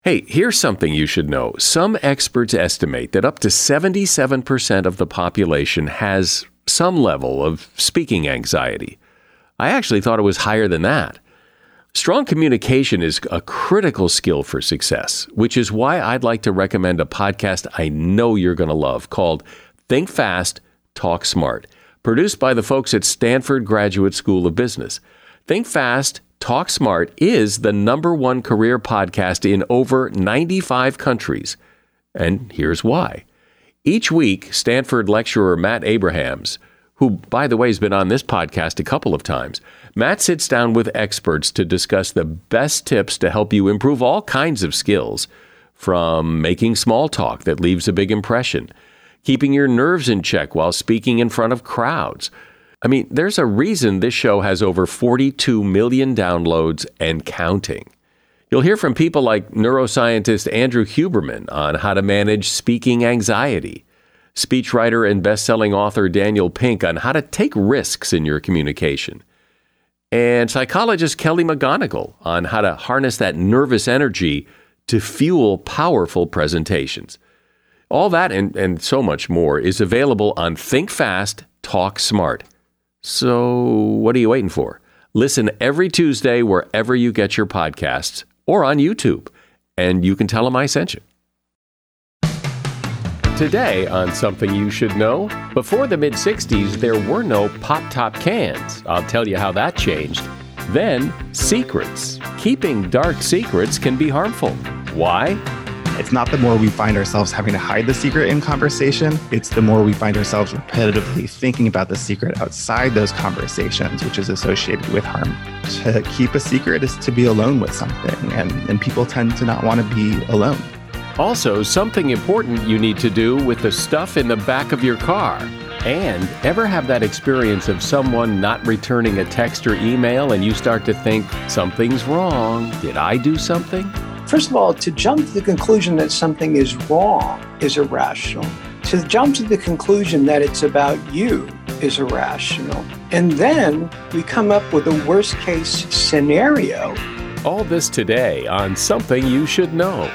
Hey, here's something you should know. Some experts estimate that up to 77% of the population has some level of speaking anxiety. I actually thought it was higher than that. Strong communication is a critical skill for success, which is why I'd like to recommend a podcast I know you're going to love called Think Fast, Talk Smart, produced by the folks at Stanford Graduate School of Business. Think Fast, Talk Smart is the #1 career podcast in over 95 countries. And here's why. Each week, Stanford lecturer Matt Abrahams, who, by the way, has been on this podcast a couple of times, Matt sits down with experts to discuss the best tips to help you improve all kinds of skills, from making small talk that leaves a big impression, keeping your nerves in check while speaking in front of crowds. I mean, there's a reason this show has over 42 million downloads and counting. You'll hear from people like neuroscientist Andrew Huberman on how to manage speaking anxiety, speechwriter and best-selling author Daniel Pink on how to take risks in your communication, and psychologist Kelly McGonigal on how to harness that nervous energy to fuel powerful presentations. All that and so much more is available on Think Fast, Talk Smart. So what are you waiting for? Listen every Tuesday wherever you get your podcasts or on YouTube, and you can tell them I sent you. Today on Something You Should Know, before the mid-60s, there were no pop-top cans. I'll tell you how that changed. Then, secrets. Keeping dark secrets can be harmful. Why? It's not the more we find ourselves having to hide the secret in conversation, it's the more we find ourselves repetitively thinking about the secret outside those conversations, which is associated with harm. To keep a secret is to be alone with something, and people tend to not want to be alone. Also, something important you need to do with the stuff in the back of your car. And ever have that experience of someone not returning a text or email and you start to think, something's wrong. Did I do something? First of all, to jump to the conclusion that something is wrong is irrational. To jump to the conclusion that it's about you is irrational. And then we come up with a worst case scenario. All this today on Something You Should Know.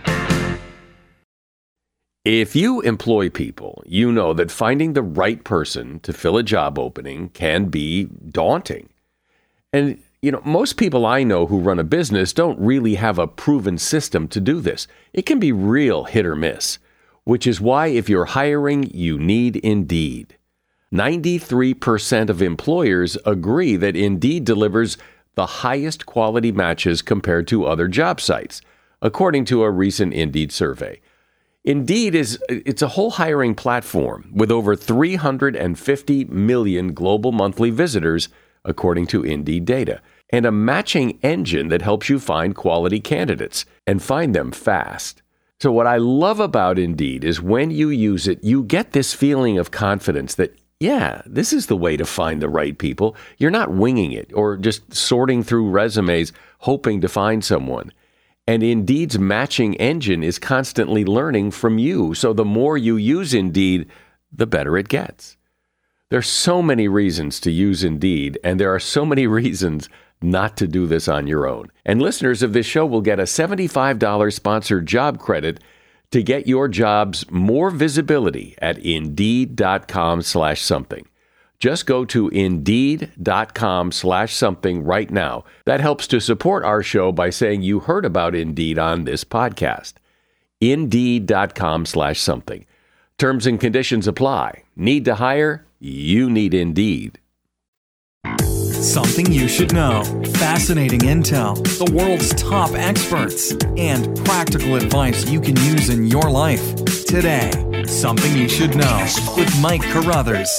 If you employ people, you know that finding the right person to fill a job opening can be daunting. And most people I know who run a business don't really have a proven system to do this. It can be real hit or miss, which is why if you're hiring, you need Indeed. 93% of employers agree that Indeed delivers the highest quality matches compared to other job sites, according to a recent Indeed survey. Indeed it's a whole hiring platform with over 350 million global monthly visitors, according to Indeed data, and a matching engine that helps you find quality candidates and find them fast. So what I love about Indeed is when you use it, you get this feeling of confidence that, yeah, this is the way to find the right people. You're not winging it or just sorting through resumes hoping to find someone. And Indeed's matching engine is constantly learning from you. So the more you use Indeed, the better it gets. There's so many reasons to use Indeed, and there are so many reasons not to do this on your own. And listeners of this show will get a $75 sponsored job credit to get your jobs more visibility at Indeed.com/something. Just go to Indeed.com/something right now. That helps to support our show by saying you heard about Indeed on this podcast. Indeed.com/something. Terms and conditions apply. Need to hire? You need Indeed. Something you should know. Fascinating intel, the world's top experts, and practical advice you can use in your life. Today, Something You Should Know with Mike Carruthers.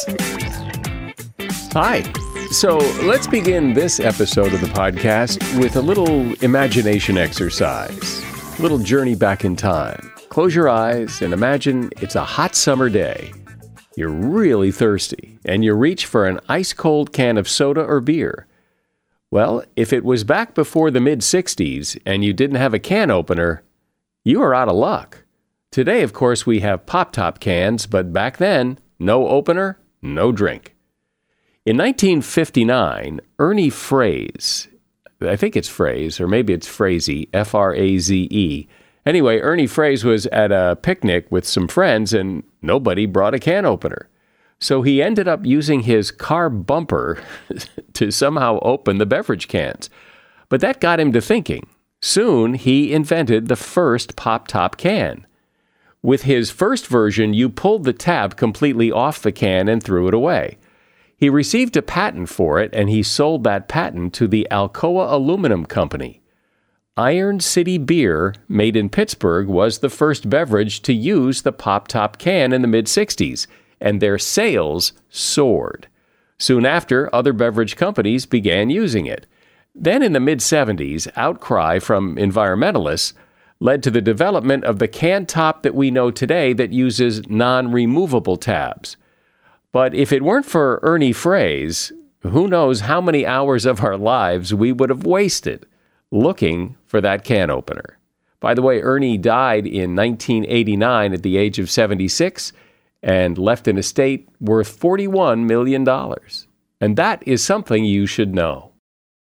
Hi. So let's begin this episode of the podcast with a little imagination exercise, a little journey back in time. Close your eyes and imagine it's a hot summer day. You're really thirsty, and you reach for an ice-cold can of soda or beer. Well, if it was back before the mid-'60s and you didn't have a can opener, you are out of luck. Today, of course, we have pop-top cans, but back then, no opener, no drink. In 1959, Ernie Fraze, I think it's Fraze, or maybe it's Frazee, Fraze, Anyway, Ernie Fraze was at a picnic with some friends and nobody brought a can opener. So he ended up using his car bumper to somehow open the beverage cans. But that got him to thinking. Soon, he invented the first pop-top can. With his first version, you pulled the tab completely off the can and threw it away. He received a patent for it, and he sold that patent to the Alcoa Aluminum Company. Iron City Beer, made in Pittsburgh, was the first beverage to use the pop-top can in the mid-'60s, and their sales soared. Soon after, other beverage companies began using it. Then in the mid-'70s, outcry from environmentalists led to the development of the can top that we know today that uses non-removable tabs. But if it weren't for Ernie Fraze, who knows how many hours of our lives we would have wasted looking for that can opener. By the way, Ernie died in 1989 at the age of 76 and left an estate worth $41 million. And that is something you should know.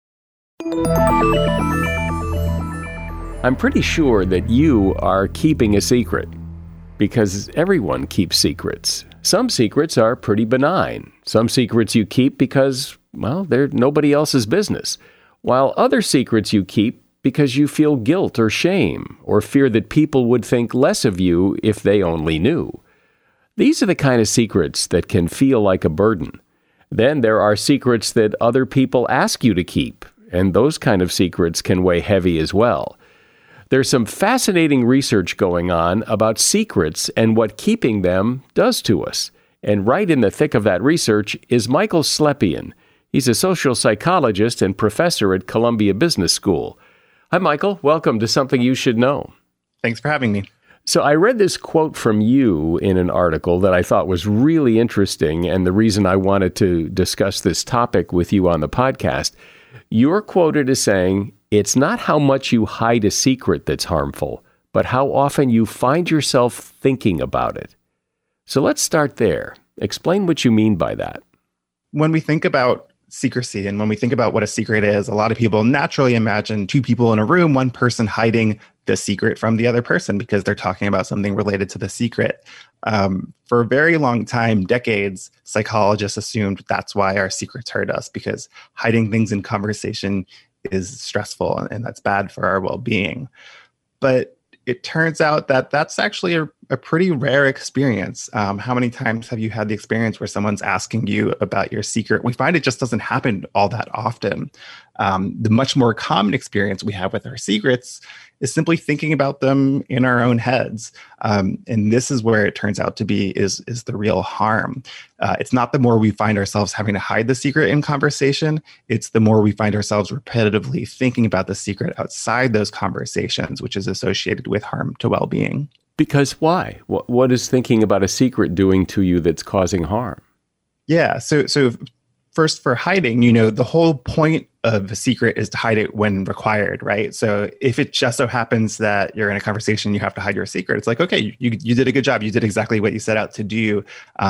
I'm pretty sure that you are keeping a secret because everyone keeps secrets. Some secrets are pretty benign. Some secrets you keep because, well, they're nobody else's business, while other secrets you keep because you feel guilt or shame or fear that people would think less of you if they only knew. These are the kind of secrets that can feel like a burden. Then there are secrets that other people ask you to keep, and those kind of secrets can weigh heavy as well. There's some fascinating research going on about secrets and what keeping them does to us. And right in the thick of that research is Michael Slepian. He's a social psychologist and professor at Columbia Business School. Hi, Michael. Welcome to Something You Should Know. Thanks for having me. So I read this quote from you in an article that I thought was really interesting, and the reason I wanted to discuss this topic with you on the podcast. You're quoted as saying, "It's not how much you hide a secret that's harmful, but how often you find yourself thinking about it." So let's start there. Explain what you mean by that. When we think about secrecy and when we think about what a secret is, a lot of people naturally imagine two people in a room, one person hiding the secret from the other person because they're talking about something related to the secret. For a very long time, decades, psychologists assumed that's why our secrets hurt us, because hiding things in conversation is stressful and that's bad for our well-being. But it turns out that that's actually a pretty rare experience. How many times have you had the experience where someone's asking you about your secret? We find it just doesn't happen all that often. The much more common experience we have with our secrets is simply thinking about them in our own heads. And this is where it turns out to be is the real harm. It's not the more we find ourselves having to hide the secret in conversation, it's the more we find ourselves repetitively thinking about the secret outside those conversations, which is associated with harm to well-being. Because why? What is thinking about a secret doing to you that's causing harm? Yeah, so first, for hiding, the whole point of a secret is to hide it when required, right? So if it just so happens that you're in a conversation, you have to hide your secret. It's like, okay, you did a good job. You did exactly what you set out to do.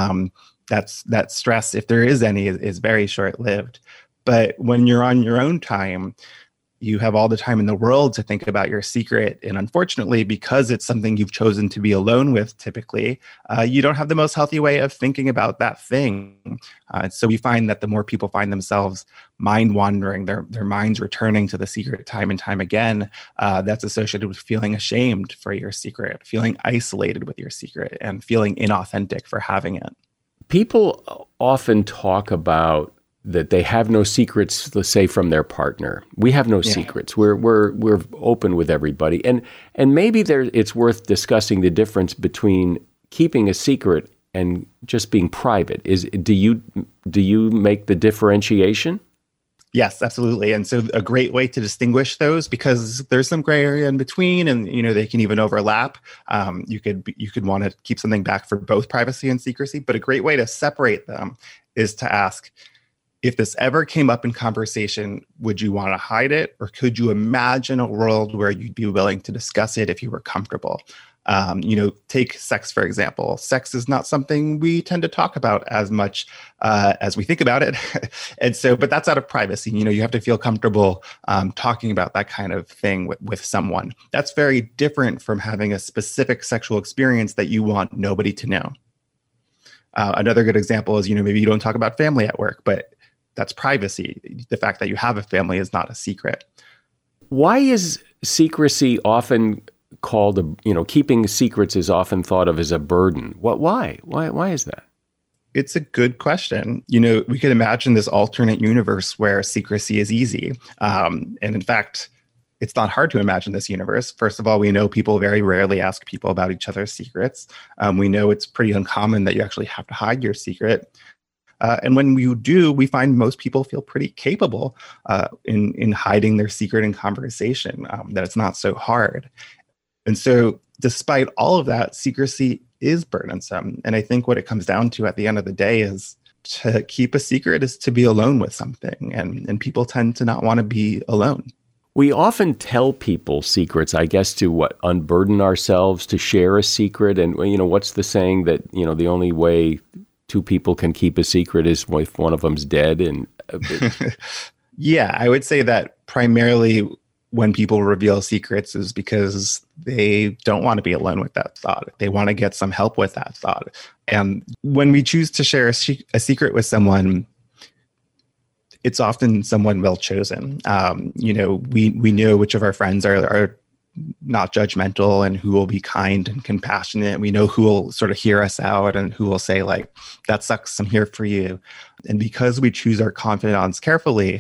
That stress, if there is any, is very short-lived. But when you're on your own time, you have all the time in the world to think about your secret. And unfortunately, because it's something you've chosen to be alone with, typically, you don't have the most healthy way of thinking about that thing. So we find that the more people find themselves mind wandering, their minds returning to the secret time and time again, that's associated with feeling ashamed for your secret, feeling isolated with your secret, and feeling inauthentic for having it. People often talk about that they have no secrets, let's say, from their partner. We have no secrets. We're open with everybody. And maybe it's worth discussing the difference between keeping a secret and just being private. Do you make the differentiation? Yes, absolutely. And so a great way to distinguish those, because there's some gray area in between and, they can even overlap. You could want to keep something back for both privacy and secrecy, but a great way to separate them is to ask, if this ever came up in conversation, would you want to hide it? Or could you imagine a world where you'd be willing to discuss it if you were comfortable? Take sex, for example. Sex is not something we tend to talk about as much as we think about it. But that's out of privacy. You have to feel comfortable talking about that kind of thing with someone. That's very different from having a specific sexual experience that you want nobody to know. Another good example is, maybe you don't talk about family at work, but that's privacy. The fact that you have a family is not a secret. Why is secrecy often called keeping secrets is often thought of as a burden? Why is that? It's a good question. We could imagine this alternate universe where secrecy is easy. And in fact, it's not hard to imagine this universe. First of all, we know people very rarely ask people about each other's secrets. We know it's pretty uncommon that you actually have to hide your secret. And when you do, we find most people feel pretty capable in hiding their secret in conversation, that it's not so hard. And so despite all of that, secrecy is burdensome. And I think what it comes down to at the end of the day is to keep a secret is to be alone with something. And people tend to not want to be alone. We often tell people secrets, I guess, to unburden ourselves, to share a secret. And, what's the saying that, the only way two people can keep a secret is if one of them's dead? And yeah, I would say that primarily when people reveal secrets is because they don't want to be alone with that thought. They want to get some help with that thought. And when we choose to share a secret with someone, it's often someone well chosen. We know which of our friends are not judgmental and who will be kind and compassionate. We know who will sort of hear us out and who will say, like, that sucks, I'm here for you. And because we choose our confidants carefully,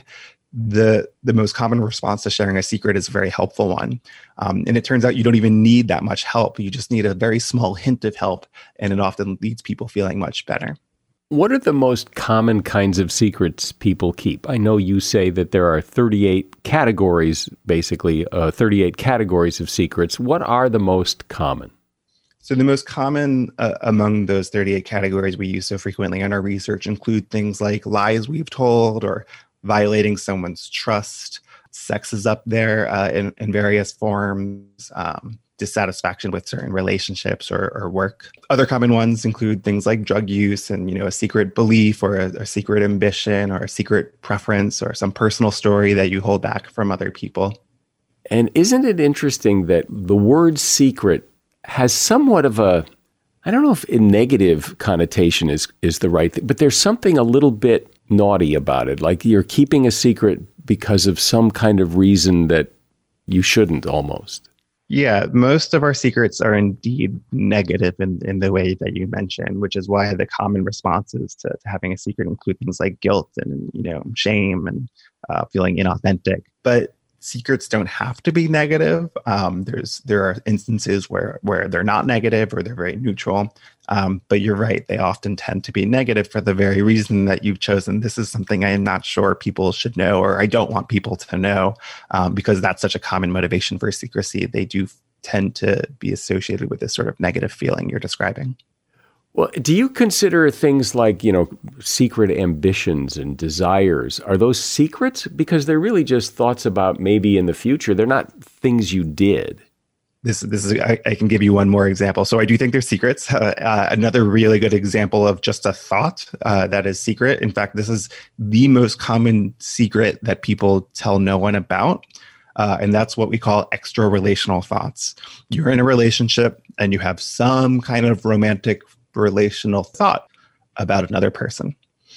the most common response to sharing a secret is a very helpful one. And it turns out you don't even need that much help. You just need a very small hint of help, and it often leaves people feeling much better. What are the most common kinds of secrets people keep? I know you say that there are 38 categories, basically 38 categories of secrets. What are the most common? So the most common among those 38 categories we use so frequently in our research include things like lies we've told or violating someone's trust. Sex is up there in various forms. Dissatisfaction with certain relationships or work. Other common ones include things like drug use and, a secret belief or a secret ambition or a secret preference or some personal story that you hold back from other people. And isn't it interesting that the word secret has somewhat of a, I don't know if a negative connotation is the right thing, but there's something a little bit naughty about it. Like you're keeping a secret because of some kind of reason that you shouldn't almost. Yeah, most of our secrets are indeed negative in the way that you mentioned, which is why the common responses to having a secret include things like guilt and shame and feeling inauthentic. But secrets don't have to be negative. There are instances where they're not negative or they're very neutral. But you're right, they often tend to be negative for the very reason that you've chosen. This is something I am not sure people should know, or I don't want people to know, because that's such a common motivation for secrecy. They do tend to be associated with this sort of negative feeling you're describing. Well, do you consider things like, secret ambitions and desires, are those secrets? Because they're really just thoughts about maybe in the future. They're not things you did. This is I can give you one more example. So I do think they're secrets. Another really good example of just a thought that is secret. In fact, this is the most common secret that people tell no one about. And that's what we call extra relational thoughts. You're in a relationship and you have some kind of romantic relational thought about another person.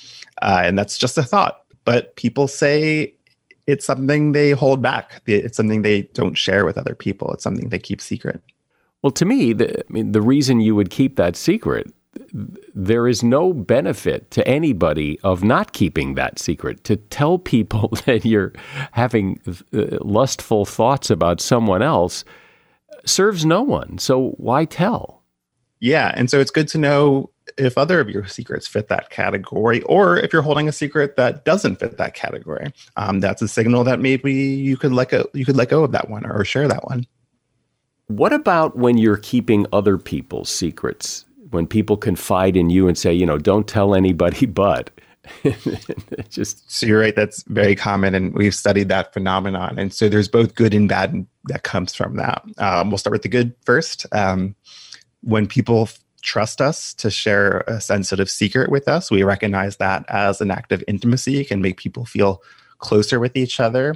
And that's just a thought. But people say it's something they hold back. It's something they don't share with other people. It's something they keep secret. Well, to me, the reason you would keep that secret, there is no benefit to anybody of not keeping that secret. To tell people that you're having lustful thoughts about someone else serves no one. So why tell? Yeah. And so it's good to know if other of your secrets fit that category, or if you're holding a secret that doesn't fit that category. That's a signal that maybe you could let go of that one or share that one. What about when you're keeping other people's secrets? When people confide in you and say, don't tell anybody but, So you're right. That's very common. And we've studied that phenomenon. And so there's both good and bad that comes from that. We'll start with the good first. When people trust us to share a sensitive secret with us, we recognize that as an act of intimacy. It can make people feel closer with each other.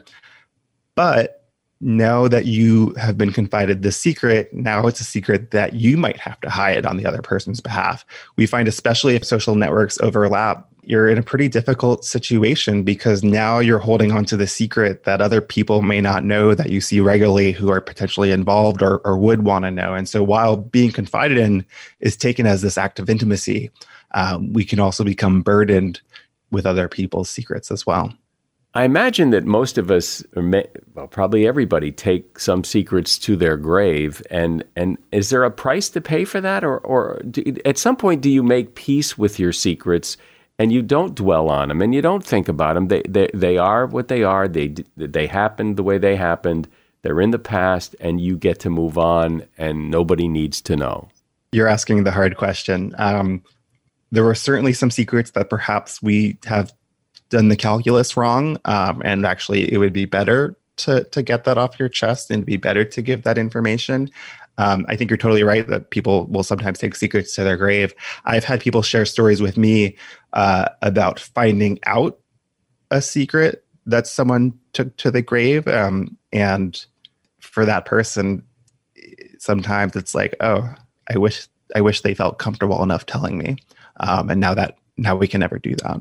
But now that you have been confided the secret, now it's a secret that you might have to hide on the other person's behalf. We find, especially if social networks overlap, you're in a pretty difficult situation because now you're holding on to the secret that other people may not know that you see regularly who are potentially involved or would want to know. And so while being confided in is taken as this act of intimacy, we can also become burdened with other people's secrets as well. I imagine that most of us, probably everybody, take some secrets to their grave. And is there a price to pay for that? Or at some point, do you make peace with your secrets and you don't dwell on them and you don't think about them? They are what they are. They happened the way they happened. They're in the past and you get to move on and nobody needs to know. You're asking the hard question. There were certainly some secrets that perhaps we have done the calculus wrong. And actually, it would be better to get that off your chest and be better to give that information. I think you're totally right that people will sometimes take secrets to their grave. I've had people share stories with me about finding out a secret that someone took to the grave. And for that person, sometimes it's like, oh, I wish they felt comfortable enough telling me. And now we can never do that.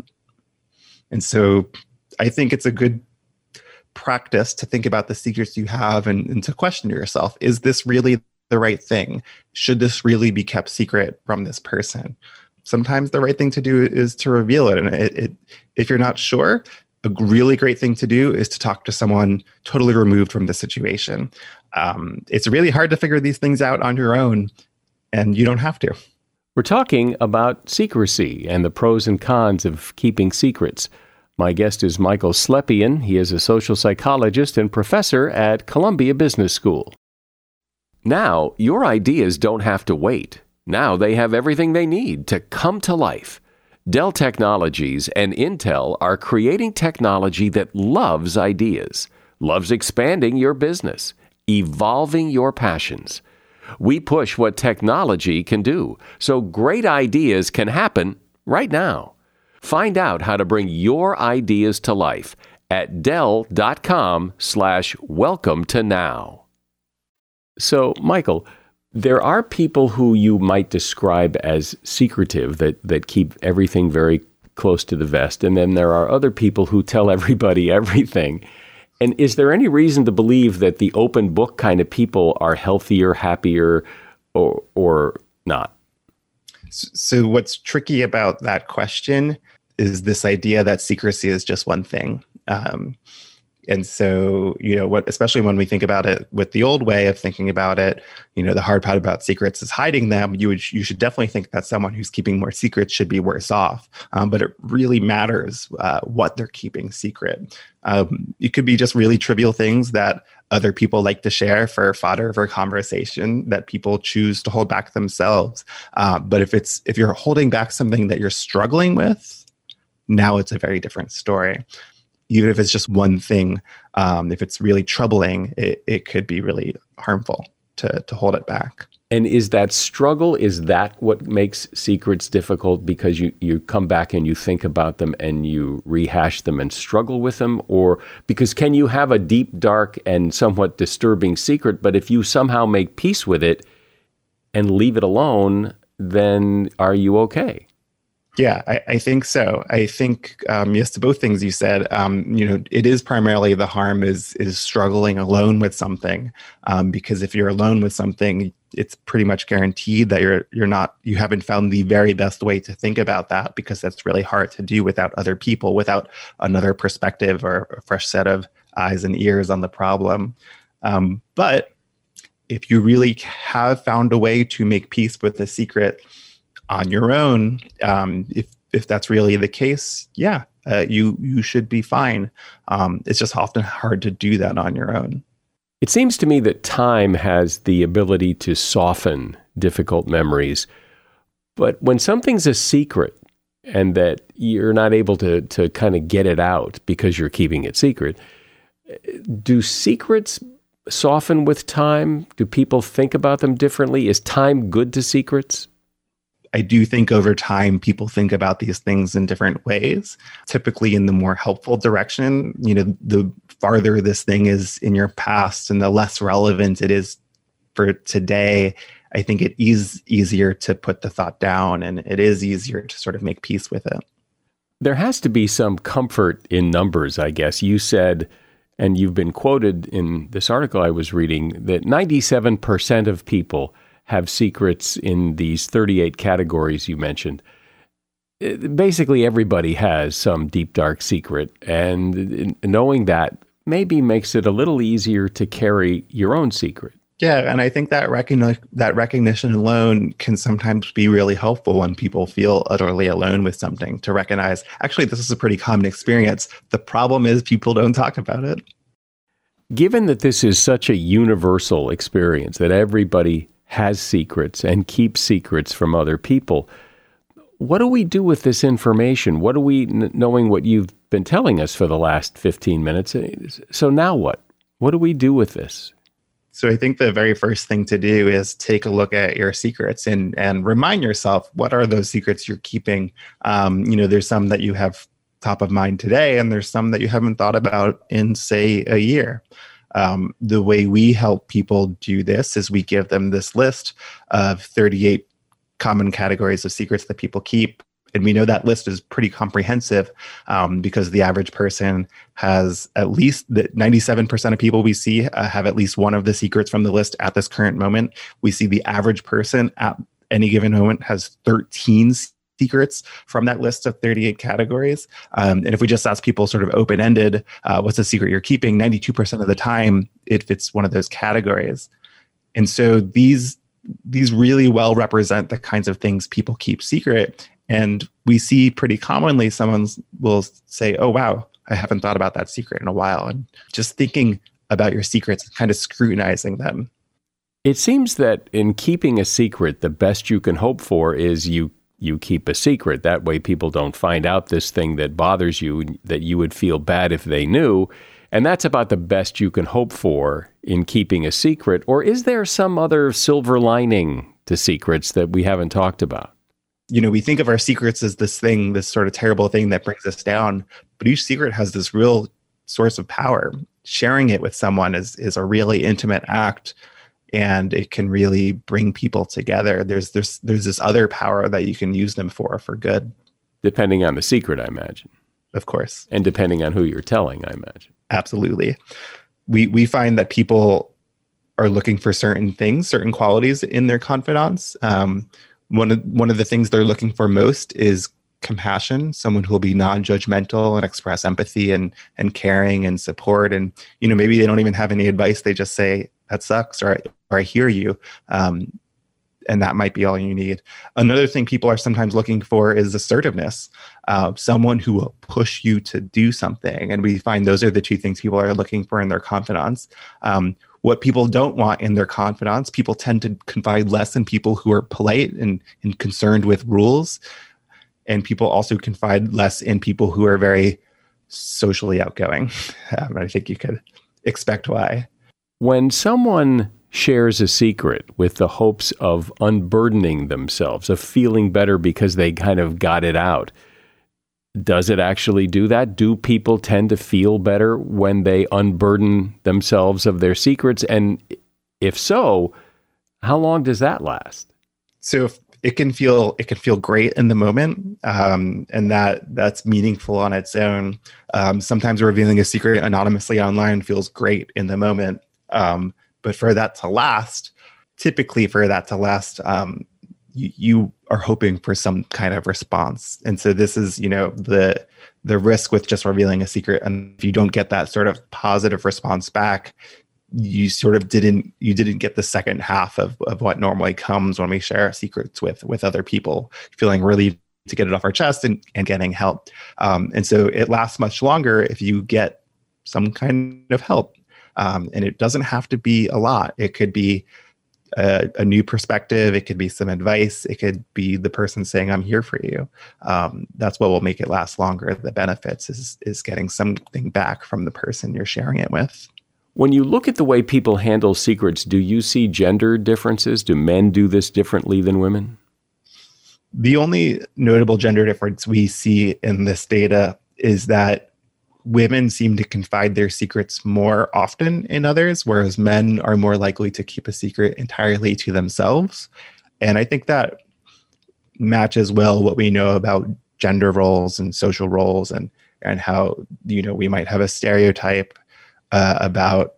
And so I think it's a good practice to think about the secrets you have and to question yourself. Is this really the right thing? Should this really be kept secret from this person? Sometimes the right thing to do is to reveal it. And if you're not sure, a really great thing to do is to talk to someone totally removed from the situation. It's really hard to figure these things out on your own, and you don't have to. We're talking about secrecy and the pros and cons of keeping secrets. My guest is Michael Slepian. He is a social psychologist and professor at Columbia Business School. Now, your ideas don't have to wait. Now they have everything they need to come to life. Dell Technologies and Intel are creating technology that loves ideas, loves expanding your business, evolving your passions. We push what technology can do, so great ideas can happen right now. Find out how to bring your ideas to life at Dell.com/welcome to now. So, Michael, there are people who you might describe as secretive, that keep everything very close to the vest, and then there are other people who tell everybody everything. And is there any reason to believe that the open book kind of people are healthier, happier, or not? So what's tricky about that question is this idea that secrecy is just one thing. And so, especially when we think about it with the old way of thinking about it, the hard part about secrets is hiding them. You should definitely think that someone who's keeping more secrets should be worse off. But it really matters what they're keeping secret. It could be just really trivial things that other people like to share for fodder for conversation that people choose to hold back themselves. But if you're holding back something that you're struggling with, now it's a very different story. Even if it's just one thing, if it's really troubling, it could be really harmful to hold it back. And is that struggle, is that what makes secrets difficult? Because you come back and you think about them and you rehash them and struggle with them? Or because can you have a deep, dark, and somewhat disturbing secret, but if you somehow make peace with it and leave it alone, then are you okay? Yeah, I think so. I think, yes, to both things you said, it is primarily the harm is struggling alone with something, because if you're alone with something, it's pretty much guaranteed that you haven't found the very best way to think about that, because that's really hard to do without other people, without another perspective or a fresh set of eyes and ears on the problem. But if you really have found a way to make peace with the secret on your own, if that's really the case, you should be fine. It's just often hard to do that on your own. It seems to me that time has the ability to soften difficult memories. But when something's a secret, and that you're not able to kind of get it out because you're keeping it secret. Do secrets soften with time? Do people think about them differently? Is time good to secrets? I do think over time, people think about these things in different ways, typically in the more helpful direction. The farther this thing is in your past and the less relevant it is for today, I think it is easier to put the thought down, and it is easier to sort of make peace with it. There has to be some comfort in numbers, I guess. You said, and you've been quoted in this article I was reading, that 97% of people have secrets in these 38 categories you mentioned. Basically, everybody has some deep, dark secret, and knowing that maybe makes it a little easier to carry your own secret. Yeah, and I think that recognition alone can sometimes be really helpful when people feel utterly alone with something, to recognize, actually, this is a pretty common experience. The problem is people don't talk about it. Given that this is such a universal experience, that everybody has secrets and keeps secrets from other people, what do we do with this information? What do we, knowing what you've been telling us for the last 15 minutes, so now what? What do we do with this? So I think the very first thing to do is take a look at your secrets and remind yourself, what are those secrets you're keeping? There's some that you have top of mind today, and there's some that you haven't thought about in, say, a year. The way we help people do this is we give them this list of 38 common categories of secrets that people keep. And we know that list is pretty comprehensive because the average person has at least 97% of people we see have at least one of the secrets from the list at this current moment. We see the average person at any given moment has 13 secrets from that list of 38 categories. And if we just ask people sort of open-ended, what's the secret you're keeping? 92% of the time, it fits one of those categories. And so these really well represent the kinds of things people keep secret. And we see pretty commonly someone will say, oh, wow, I haven't thought about that secret in a while. And just thinking about your secrets, kind of scrutinizing them. It seems that in keeping a secret, the best you can hope for is you keep a secret. That way people don't find out this thing that bothers you, that you would feel bad if they knew. And that's about the best you can hope for in keeping a secret. Or is there some other silver lining to secrets that we haven't talked about? We think of our secrets as this sort of terrible thing that brings us down, but each secret has this real source of power. Sharing it with someone is a really intimate act, and it can really bring people together. There's this other power that you can use them for good. Depending on the secret, I imagine. Of course. And depending on who you're telling, I imagine. Absolutely. We find that people are looking for certain things, certain qualities in their confidants. One of the things they're looking for most is compassion, someone who will be non-judgmental and express empathy and caring and support. And, maybe they don't even have any advice. They just say, that sucks, or I hear you. And that might be all you need. Another thing people are sometimes looking for is assertiveness, someone who will push you to do something. And we find those are the two things people are looking for in their confidants. What people don't want in their confidants, people tend to confide less in people who are polite and concerned with rules. And people also confide less in people who are very socially outgoing. I think you could expect why. When someone shares a secret with the hopes of unburdening themselves, of feeling better because they kind of got it out, does it actually do that? Do people tend to feel better when they unburden themselves of their secrets? And if so, how long does that last? So it can feel great in the moment, and that's meaningful on its own. Sometimes revealing a secret anonymously online feels great in the moment, but for that to last, you are hoping for some kind of response. And so this is, the risk with just revealing a secret. And if you don't get that sort of positive response back, you sort of didn't get the second half of what normally comes when we share our secrets with other people, feeling relieved to get it off our chest and getting help. And so it lasts much longer if you get some kind of help. And it doesn't have to be a lot. It could be a new perspective. It could be some advice. It could be the person saying, I'm here for you. That's what will make it last longer. The benefits is getting something back from the person you're sharing it with. When you look at the way people handle secrets, do you see gender differences? Do men do this differently than women? The only notable gender difference we see in this data is that women seem to confide their secrets more often in others, whereas men are more likely to keep a secret entirely to themselves. And I think that matches well what we know about gender roles and social roles, and how, we might have a stereotype about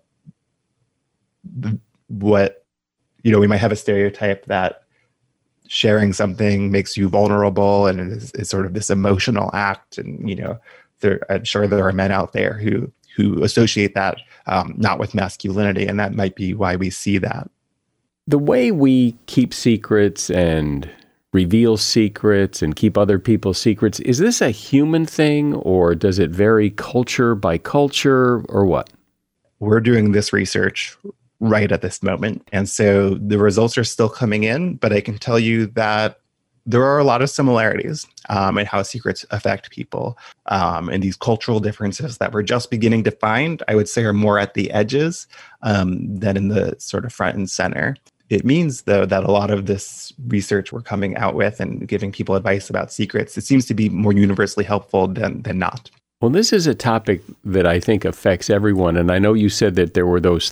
what, we might have a stereotype that sharing something makes you vulnerable and is sort of this emotional act. And, I'm sure there are men out there who associate that not with masculinity, and that might be why we see that. The way we keep secrets and reveal secrets and keep other people's secrets, is this a human thing, or does it vary culture by culture, or what? We're doing this research right at this moment, and so the results are still coming in, but I can tell you that there are a lot of similarities in how secrets affect people. And these cultural differences that we're just beginning to find, I would say, are more at the edges than in the sort of front and center. It means, though, that a lot of this research we're coming out with and giving people advice about secrets, it seems to be more universally helpful than not. Well, this is a topic that I think affects everyone. And I know you said that there were those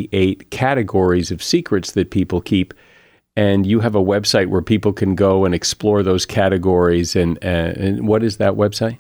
38 categories of secrets that people keep. And you have a website where people can go and explore those categories. And what is that website?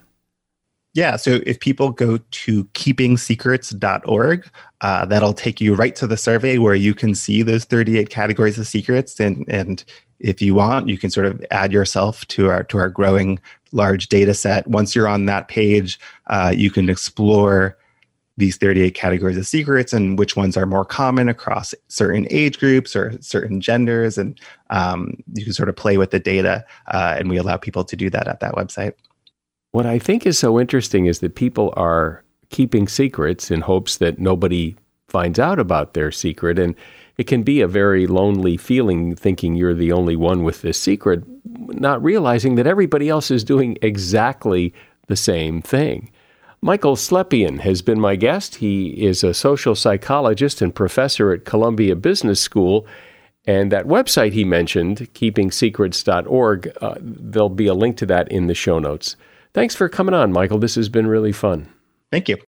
Yeah, so if people go to keepingsecrets.org, that'll take you right to the survey where you can see those 38 categories of secrets. And if you want, you can sort of add yourself to our growing large data set. Once you're on that page, you can explore these 38 categories of secrets and which ones are more common across certain age groups or certain genders. And you can sort of play with the data, and we allow people to do that at that website. What I think is so interesting is that people are keeping secrets in hopes that nobody finds out about their secret. And it can be a very lonely feeling thinking you're the only one with this secret, not realizing that everybody else is doing exactly the same thing. Michael Slepian has been my guest. He is a social psychologist and professor at Columbia Business School. And that website he mentioned, keepingsecrets.org, there'll be a link to that in the show notes. Thanks for coming on, Michael. This has been really fun. Thank you.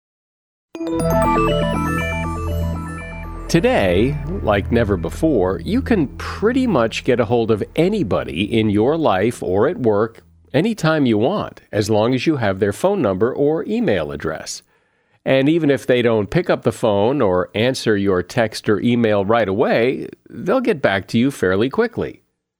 Today, like never before, you can pretty much get a hold of anybody in your life or at work anytime you want, as long as you have their phone number or email address. And even if they don't pick up the phone or answer your text or email right away, they'll get back to you fairly quickly.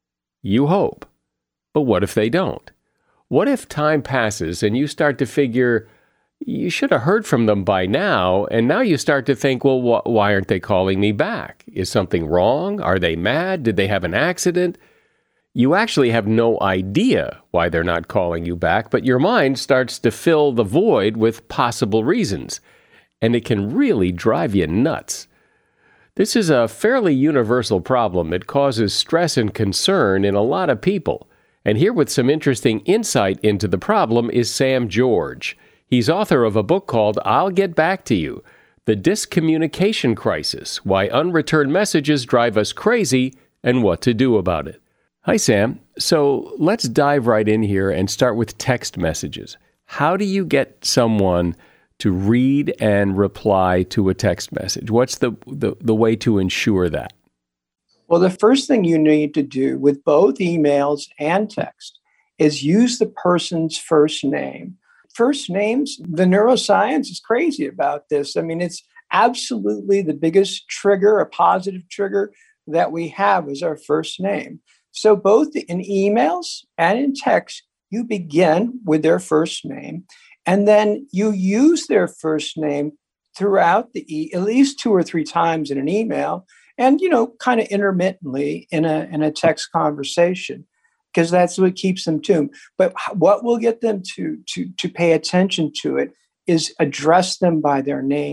You hope. But what if they don't? What if time passes and you start to figure, you should have heard from them by now, and now you start to think, well, why aren't they calling me back? Is something wrong? Are they mad? Did they have an accident? You actually have no idea why they're not calling you back, but your mind starts to fill the void with possible reasons, and it can really drive you nuts. This is a fairly universal problem that causes stress and concern in a lot of people. And here with some interesting insight into the problem is Sam George. He's author of a book called I'll Get Back to You, The Discommunication Crisis, Why Unreturned Messages Drive Us Crazy and What to Do About It. Hi, Sam. So let's dive right in here and start with text messages. How do you get someone to read and reply to a text message? What's the way to ensure that? Well, the first thing you need to do with both emails and text is use the person's first name. First names, the neuroscience is crazy about this. I mean, it's absolutely the biggest trigger, a positive trigger that we have is our first name. So both in emails and in text, you begin with their first name, and then you use their first name throughout at least 2 or 3 times in an email, and kind of intermittently in a text conversation, because that's what keeps them tuned. But what will get them to pay attention to it is address them by their name.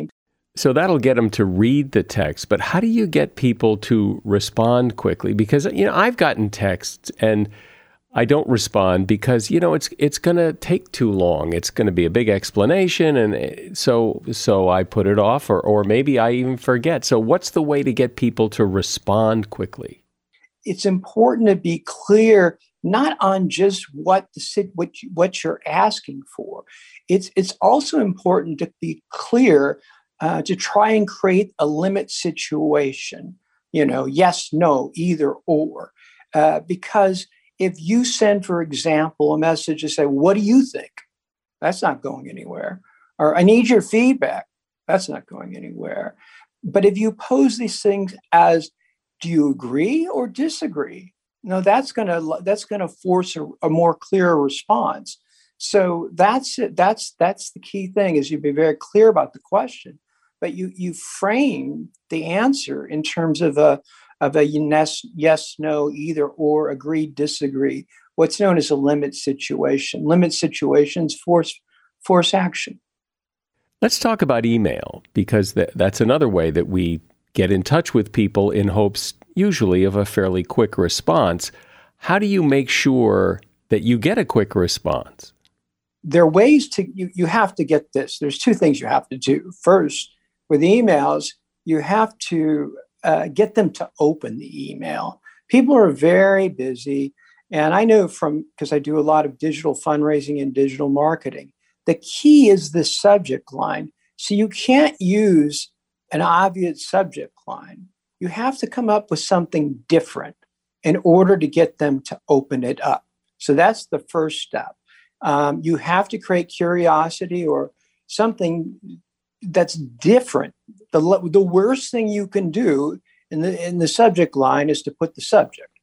So that'll get them to read the text, but how do you get people to respond quickly? Because, I've gotten texts and I don't respond because, it's going to take too long. It's going to be a big explanation. And so I put it off or maybe I even forget. So what's the way to get people to respond quickly? It's important to be clear, not on just what you're asking for. It's also important to be clear to try and create a limit situation, yes, no, either or. Because if you send, for example, a message to say, what do you think? That's not going anywhere. Or I need your feedback. That's not going anywhere. But if you pose these things as, do you agree or disagree? That's going to force a more clear response. So that's it. That's the key thing, is you be very clear about the question, but you frame the answer in terms of a yes, no, either or, agree, disagree. What's known as a limit situation. Limit situations force action. Let's talk about email, because that's another way that we get in touch with people in hopes usually of a fairly quick response. How do you make sure that you get a quick response? There are ways you have to get this. There's two things you have to do. First, with emails, you have to get them to open the email. People are very busy. And I know because I do a lot of digital fundraising and digital marketing, the key is the subject line. So you can't use an obvious subject line. You have to come up with something different in order to get them to open it up. So that's the first step. You have to create curiosity or something that's different. The worst thing you can do in the subject line is to put the subject.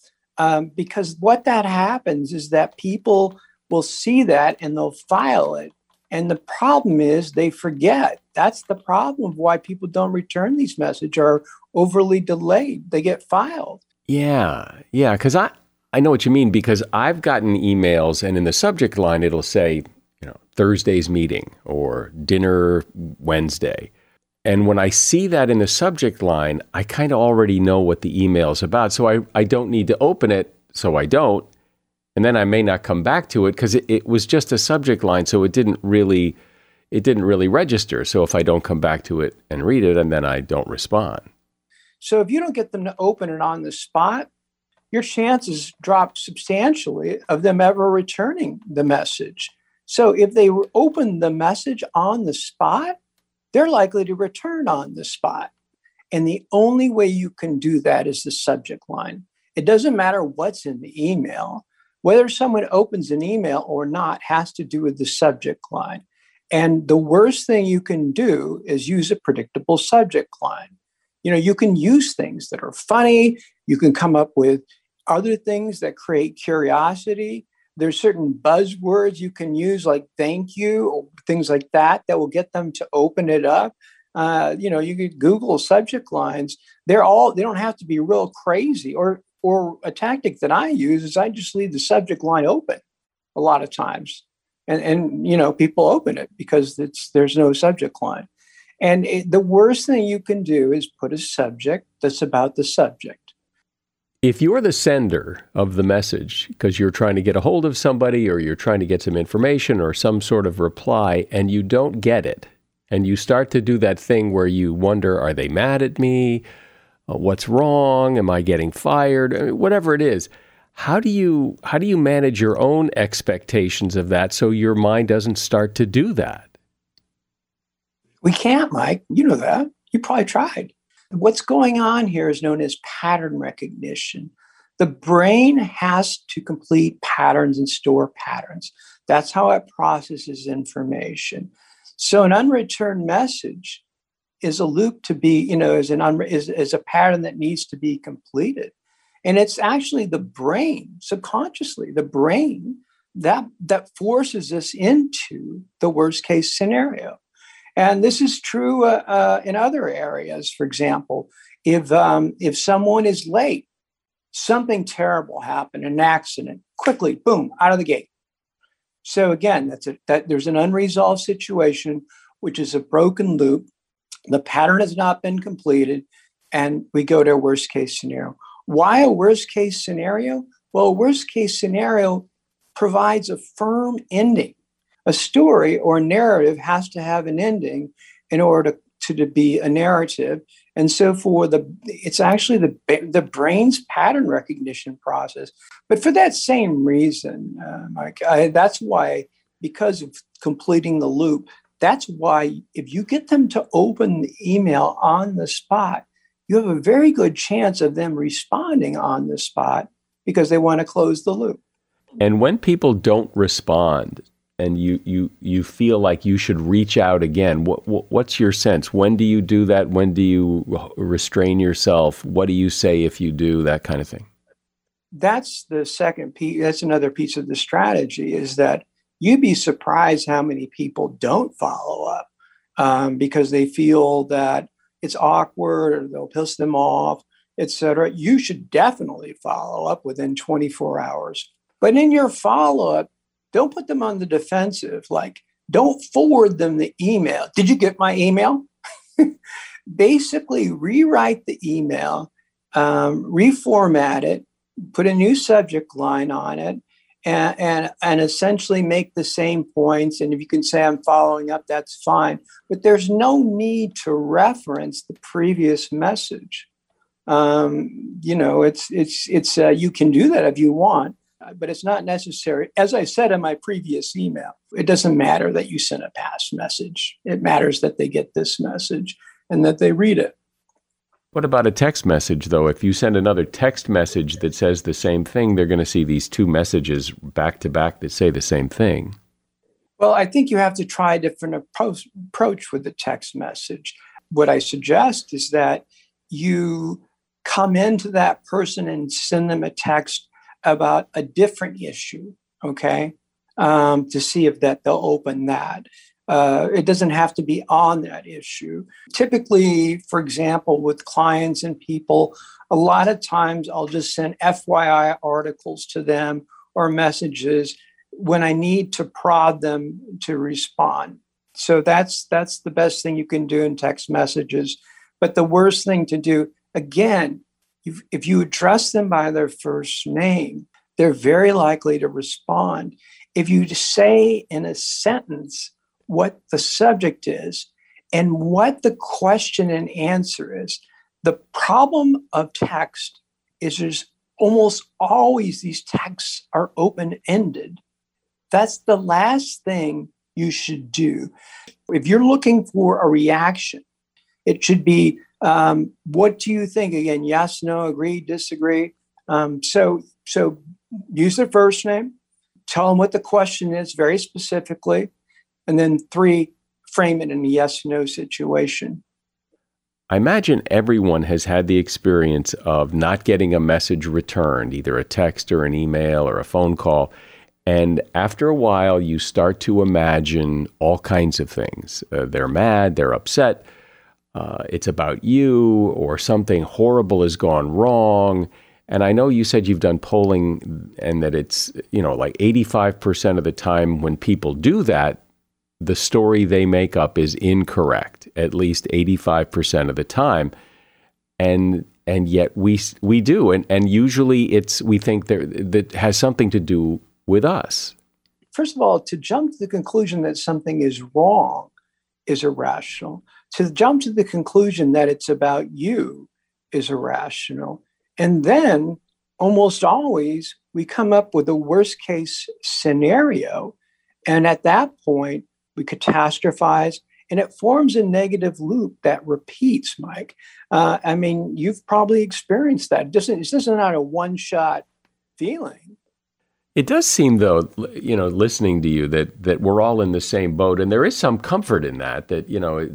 Because what that happens is that people will see that and they'll file it. And the problem is they forget. That's the problem of why people don't return these messages or overly delayed. They get filed. Yeah, because I know what you mean, because I've gotten emails and in the subject line, it'll say, Thursday's meeting or dinner Wednesday. And when I see that in the subject line, I kind of already know what the email is about. So I don't need to open it, so I don't. And then I may not come back to it because it was just a subject line, so it didn't really register. So if I don't come back to it and read it, and then I don't respond. So if you don't get them to open it on the spot, your chances drop substantially of them ever returning the message. So if they open the message on the spot, they're likely to return on the spot. And the only way you can do that is the subject line. It doesn't matter what's in the email. Whether someone opens an email or not has to do with the subject line. And the worst thing you can do is use a predictable subject line. You can use things that are funny. You can come up with other things that create curiosity. There's certain buzzwords you can use, like thank you, or things like that will get them to open it up. You could Google subject lines. They don't have to be real crazy. Or a tactic that I use is I just leave the subject line open a lot of times. And people open it because there's no subject line. And the worst thing you can do is put a subject that's about the subject. If you're the sender of the message, because you're trying to get a hold of somebody or you're trying to get some information or some sort of reply, and you don't get it, and you start to do that thing where you wonder, are they mad at me? What's wrong? Am I getting fired? I mean, whatever it is. How do you manage your own expectations of that so your mind doesn't start to do that? We can't, Mike. You know that. You probably tried. What's going on here is known as pattern recognition. The brain has to complete patterns and store patterns. That's how it processes information. So an unreturned message is a loop to be, is a pattern that needs to be completed. And it's actually the brain, subconsciously, the brain that forces us into the worst case scenario. And this is true in other areas. For example, if someone is late, something terrible happened, an accident, quickly, boom, out of the gate. So again, there's an unresolved situation, which is a broken loop. The pattern has not been completed, and we go to a worst case scenario. Why a worst case scenario? Well, a worst case scenario provides a firm ending. A story or a narrative has to have an ending in order to be a narrative. And so it's actually the brain's pattern recognition process. But for that same reason, Mike, that's why, because of completing the loop, that's why if you get them to open the email on the spot, you have a very good chance of them responding on the spot because they want to close the loop. And when people don't respond and you feel like you should reach out again, what's your sense? When do you do that? When do you restrain yourself? What do you say if you do, that kind of thing? That's the second piece. That's another piece of the strategy, is that you'd be surprised how many people don't follow up because they feel that it's awkward or they'll piss them off, et cetera. You should definitely follow up within 24 hours. But in your follow-up, don't put them on the defensive. Like, don't forward them the email. Did you get my email? Basically, rewrite the email, reformat it, put a new subject line on it, and essentially make the same points. And if you can say I'm following up, that's fine. But there's no need to reference the previous message. It's you can do that if you want, but it's not necessary. As I said in my previous email, it doesn't matter that you sent a past message. It matters that they get this message and that they read it. What about a text message, though? If you send another text message that says the same thing, they're going to see these two messages back to back that say the same thing. Well, I think you have to try a different approach with the text message. What I suggest is that you come into that person and send them a text about a different issue, okay, to see if they'll open that. It doesn't have to be on that issue. Typically, for example, with clients and people, a lot of times I'll just send FYI articles to them or messages when I need to prod them to respond. So that's the best thing you can do in text messages. But the worst thing to do, again, if you address them by their first name, they're very likely to respond. If you say in a sentence what the subject is and what the question and answer is, the problem of text is there's almost always these texts are open-ended. That's the last thing you should do. If you're looking for a reaction, it should be, what do you think? Again, yes, no, agree, disagree. So use their first name, tell them what the question is very specifically, and then 3, frame it in a yes-no situation. I imagine everyone has had the experience of not getting a message returned, either a text or an email or a phone call. And after a while, you start to imagine all kinds of things. They're mad, they're upset, it's about you, or something horrible has gone wrong. And I know you said you've done polling and that it's, like 85% of the time when people do that, the story they make up is incorrect, at least 85% of the time. And yet we do. And usually we think that has something to do with us. First of all, to jump to the conclusion that something is wrong is irrational. To jump to the conclusion that it's about you is irrational. And then almost always we come up with a worst case scenario. And at that point, we catastrophize, and it forms a negative loop that repeats, Mike. You've probably experienced that. This is not a one-shot feeling. It does seem, though, listening to you, that we're all in the same boat, and there is some comfort in that that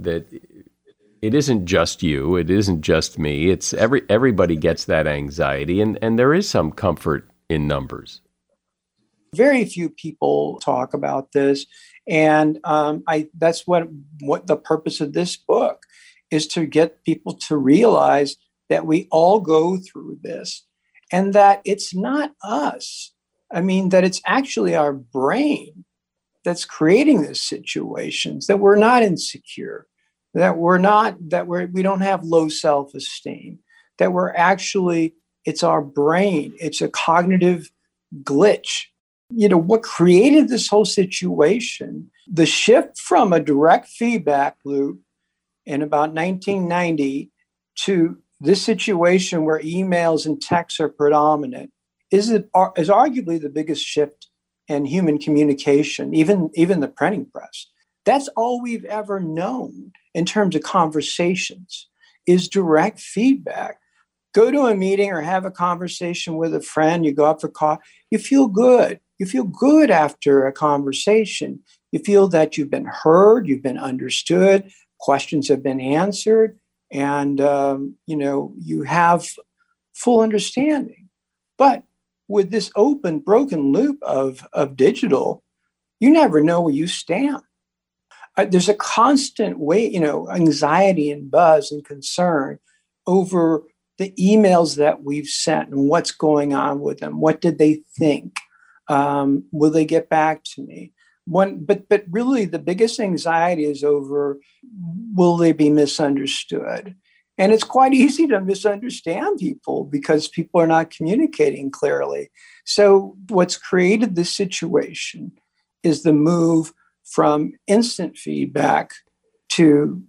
it isn't just you, it isn't just me. It's everybody gets that anxiety, and there is some comfort in numbers. Very few people talk about this, and that's what the purpose of this book is, to get people to realize that we all go through this, and that it's not us. That it's actually our brain that's creating these situations, that we're not insecure, that we don't have low self-esteem, that we're actually, it's our brain, it's a cognitive glitch. What created this whole situation, the shift from a direct feedback loop in about 1990 to this situation where emails and texts are predominant is arguably the biggest shift in human communication, even the printing press. That's all we've ever known in terms of conversations is direct feedback. Go to a meeting or have a conversation with a friend, you go out for coffee, you feel good. You feel good after a conversation. You feel that you've been heard, you've been understood, questions have been answered, and you have full understanding. But with this open, broken loop of digital, you never know where you stand. There's a constant anxiety and buzz and concern over the emails that we've sent and what's going on with them. What did they think? Will they get back to me? But really, the biggest anxiety is over, will they be misunderstood? And it's quite easy to misunderstand people because people are not communicating clearly. So what's created this situation is the move from instant feedback to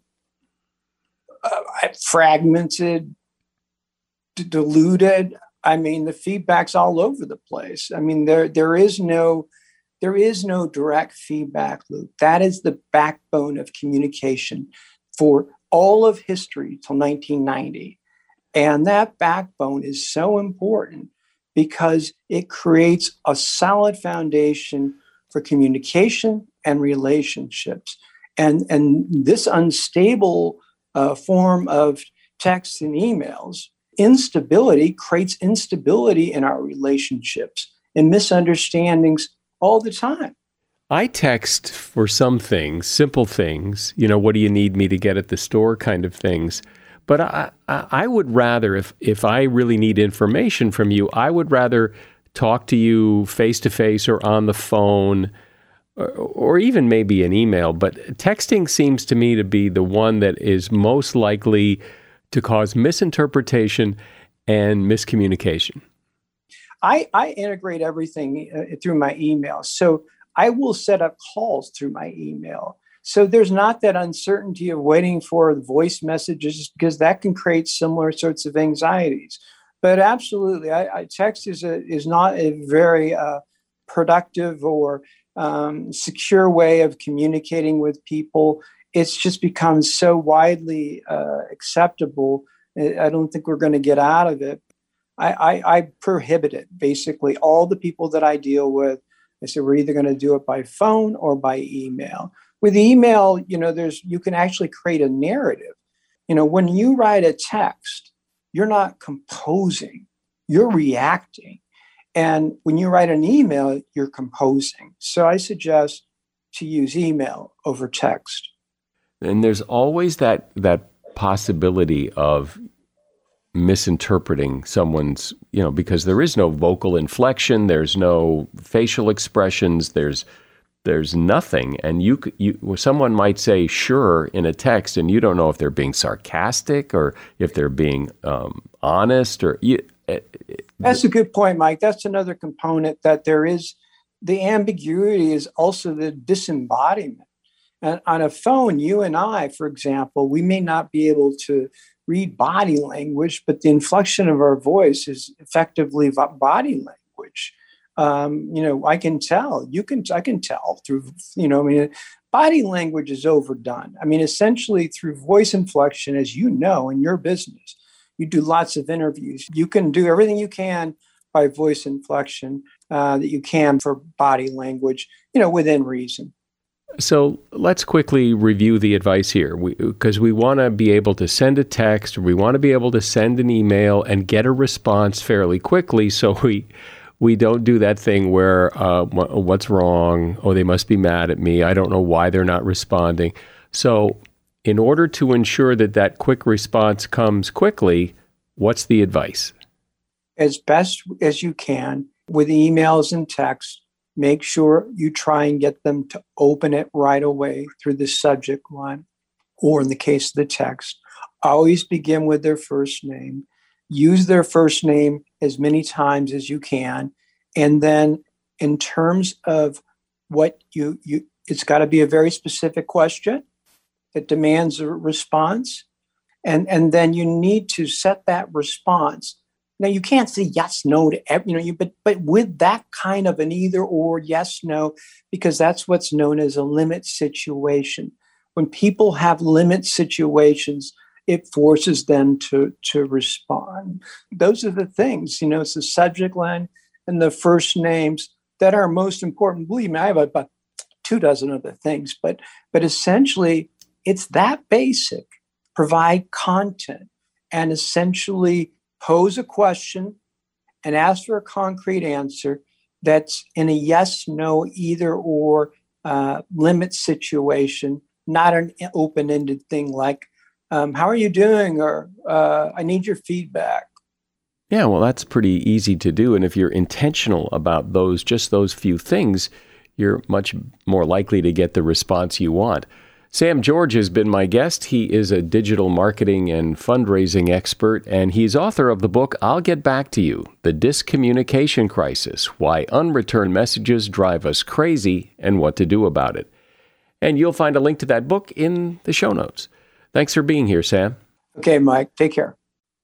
fragmented, diluted. I mean, the feedback's all over the place. I mean, there is no direct feedback loop. That is the backbone of communication for all of history till 1990. And that backbone is so important because it creates a solid foundation for communication and relationships. And this unstable form of text and emails, instability creates instability in our relationships and misunderstandings all the time. I text for some things, simple things, what do you need me to get at the store kind of things. But I would rather, if I really need information from you, I would rather talk to you face-to-face or on the phone or even maybe an email. But texting seems to me to be the one that is most likely to cause misinterpretation and miscommunication. I integrate everything through my email. So I will set up calls through my email. So there's not that uncertainty of waiting for the voice messages because that can create similar sorts of anxieties. But absolutely, text is not a very productive or secure way of communicating with people. It's just become so widely acceptable. I don't think we're going to get out of it. I prohibit it. Basically, all the people that I deal with, I say we're either going to do it by phone or by email. With email, you can actually create a narrative. When you write a text, you're not composing, you're reacting. And when you write an email, you're composing. So I suggest to use email over text. And there's always that possibility of misinterpreting someone's, because there is no vocal inflection, there's no facial expressions, there's nothing. And someone might say sure in a text, and you don't know if they're being sarcastic or if they're being honest or. That's a good point, Mike. That's another component that there is. The ambiguity is also the disembodiment. And on a phone, you and I, for example, we may not be able to read body language, but the inflection of our voice is effectively body language. I can tell. I can tell through. Body language is overdone. Essentially through voice inflection, as you know, in your business, you do lots of interviews. You can do everything you can by voice inflection that you can for body language, within reason. So let's quickly review the advice here, because we want to be able to send a text, or we want to be able to send an email and get a response fairly quickly, so we don't do that thing where, what's wrong? Oh, they must be mad at me. I don't know why they're not responding. So in order to ensure that quick response comes quickly, what's the advice? As best as you can with emails and texts, make sure you try and get them to open it right away through the subject line. or in the case of the text, always begin with their first name. Use their first name as many times as you can. And then in terms of what it's got to be a very specific question that demands a response. And then you need to set that response. Now, you can't say yes, no to every, but with that kind of an either or, yes, no, because that's what's known as a limit situation. When people have limit situations, it forces them to respond. Those are the things, it's the subject line and the first names that are most important. Believe me, I have about 24 other things, but essentially it's that basic. Provide content and essentially pose a question and ask for a concrete answer that's in a yes, no, either or limit situation, not an open-ended thing like, how are you doing? Or I need your feedback. Yeah, well, that's pretty easy to do. And if you're intentional about just those few things, you're much more likely to get the response you want. Sam George has been my guest. He is a digital marketing and fundraising expert, and he's author of the book, I'll Get Back to You, The Discommunication Crisis, Why Unreturned Messages Drive Us Crazy and What to Do About It. And you'll find a link to that book in the show notes. Thanks for being here, Sam. Okay, Mike. Take care.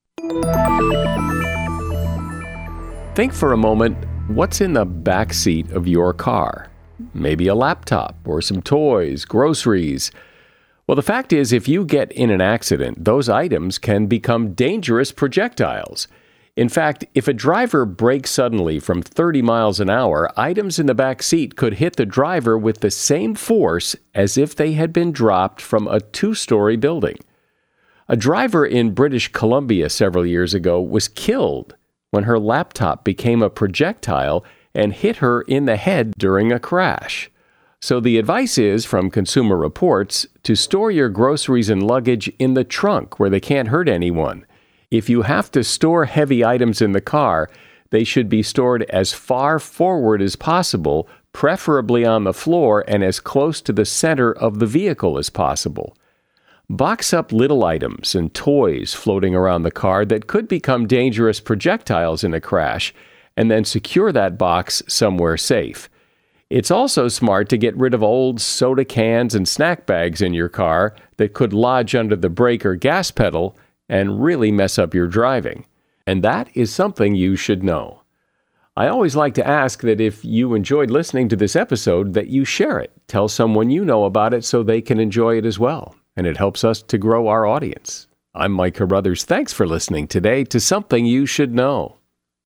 Think for a moment, what's in the back seat of your car? Maybe a laptop or some toys, groceries. Well, the fact is, if you get in an accident, those items can become dangerous projectiles. In fact, if a driver brakes suddenly from 30 miles an hour, items in the back seat could hit the driver with the same force as if they had been dropped from a 2-story building. A driver in British Columbia several years ago was killed when her laptop became a projectile and hit her in the head during a crash. So the advice is, from Consumer Reports, to store your groceries and luggage in the trunk where they can't hurt anyone. If you have to store heavy items in the car, they should be stored as far forward as possible, preferably on the floor and as close to the center of the vehicle as possible. Box up little items and toys floating around the car that could become dangerous projectiles in a crash, and then secure that box somewhere safe. It's also smart to get rid of old soda cans and snack bags in your car that could lodge under the brake or gas pedal and really mess up your driving. And that is something you should know. I always like to ask that if you enjoyed listening to this episode, that you share it. Tell someone you know about it so they can enjoy it as well. And it helps us to grow our audience. I'm Mike Carruthers. Thanks for listening today to Something You Should Know.